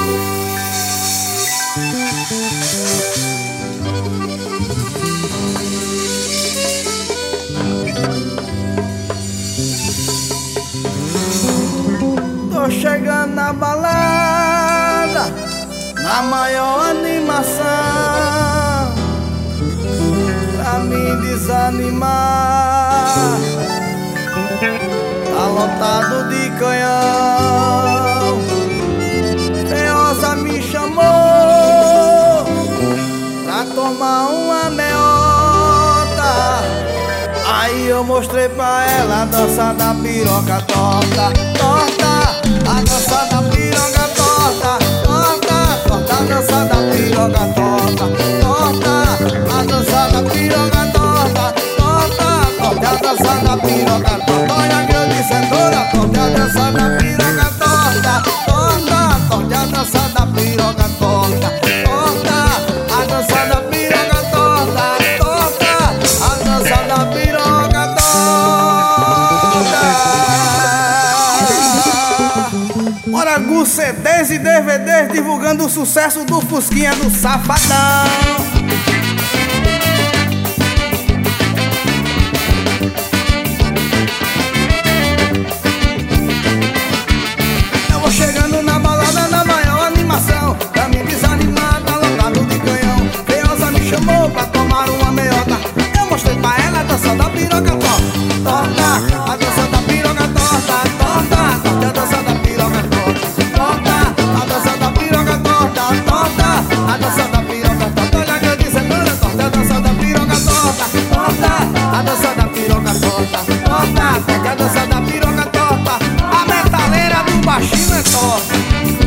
Tô chegando na balada, na maior animação, pra me desanimar. Tá lotado de canhão. Feiosa me chamou pra tomar uma meota. Aí eu mostrei pra ela a dança da piroca torta. Torta, a dança da piroca torta. Torta, torta, a dança da piroca torta. Torta, a dança da piroca torta. Torta, torta, a dança da piroca torta. Olha que eu disse é toda torta, a dança da piroca torta. Torta, torta, a dança da piroca torta. Torta, a dança da piroca torta. Torta, a dança da piroca torta. Morangu CDs e DVDs divulgando o sucesso do Fusquinha do Safadão. Eu vou chegando na balada na maior animação, pra me desanimar, tá lotado de canhão. Feiosa me chamou pra tomar uma meiota. Eu mostrei pra ela a dança da piroca torta. Torta, a dança da piroca torta. Torta, torta, a dança da piroca torta. Torta, a dança da piroca torta. Torta, a dança da piroca torta. Olha que eu disse toda torta, a dança da piroca torta. Torta, a dança da piroca torta. Torta, torta, a dança da piroca torta. A metaleira do baixinho é torta.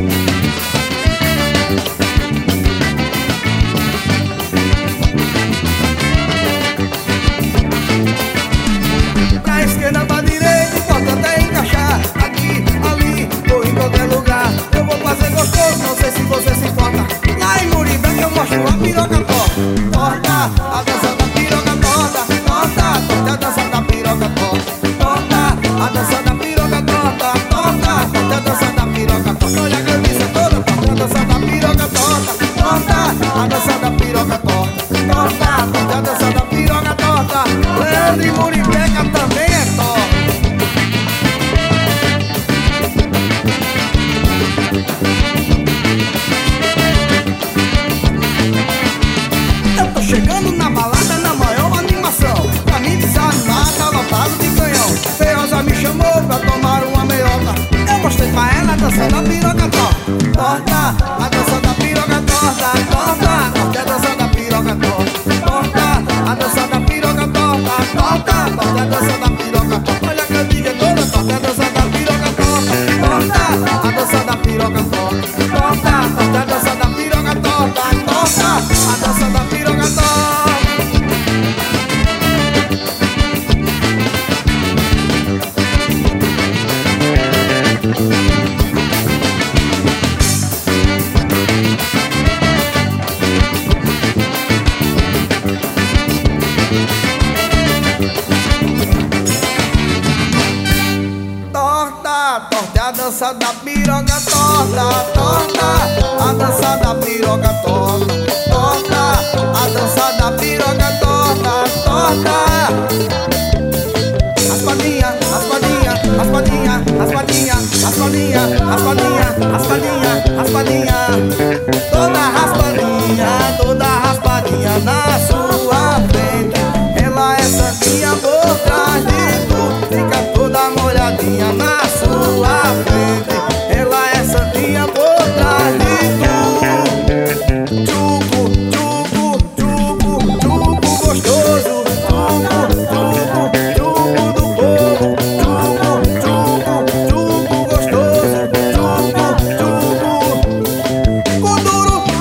Pra esquerda, pra direita, importa até encaixar. Aqui, ali, ou em qualquer lugar. Eu vou fazer gostoso, não sei se você se importa. Lá em Muribé que eu mostro a piroca torta. Torta, a dança da piroca torta. Torta, torta, a dança da piroca torta. Torta, a dança da piroca torta. Torta, torta, a dança da piroca torta. Olha que eu disse toda torta, a dança da piroca torta. Torta, a dança da piroca torta. Torta, torta, a dança da piroca torta. Leandro e Muribeca também é torta. Eu tô chegando na balada na maior animação, pra me desanimar, tá lotado de canhão. Feiosa me chamou pra tomar uma meiota. Eu mostrei pra ela a dança da piroca torta. Torta, a dança da piroca torta. Torta, torta, a dança da piroca torta. Torta, a dança da piroca torta. Torta, torta, a dança da piroca torta. Olha que eu digo é toda torta, a dança da piroca torta. Torta, a dança da piroca torta. Torta, torta, a dança da piroca torta. Torta, a dança da piroca torta. Torta, torta, a dança da piroca torta. Torta, a dança da piroca torta. Torta, a dança da piroca torta. Torta, raspadinha, raspadinha, raspadinha, raspadinha, raspadinha, raspadinha, raspadinha, raspadinha. Toda raspadinha, toda raspadinha na sua frente. Ela é santinha por trás de tu, fica toda molhadinha na sua frente. Ela é santinha por trás de tu. Tchucu, tchucu, tchucu, tchucu gostoso. Tchucu, tchucu, tchucu do povo. Tchucu, tchucu, tchucu gostoso. Tchucu, tchucu. Com duro,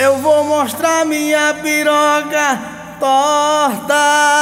eu vou mostrar minha piroca torta.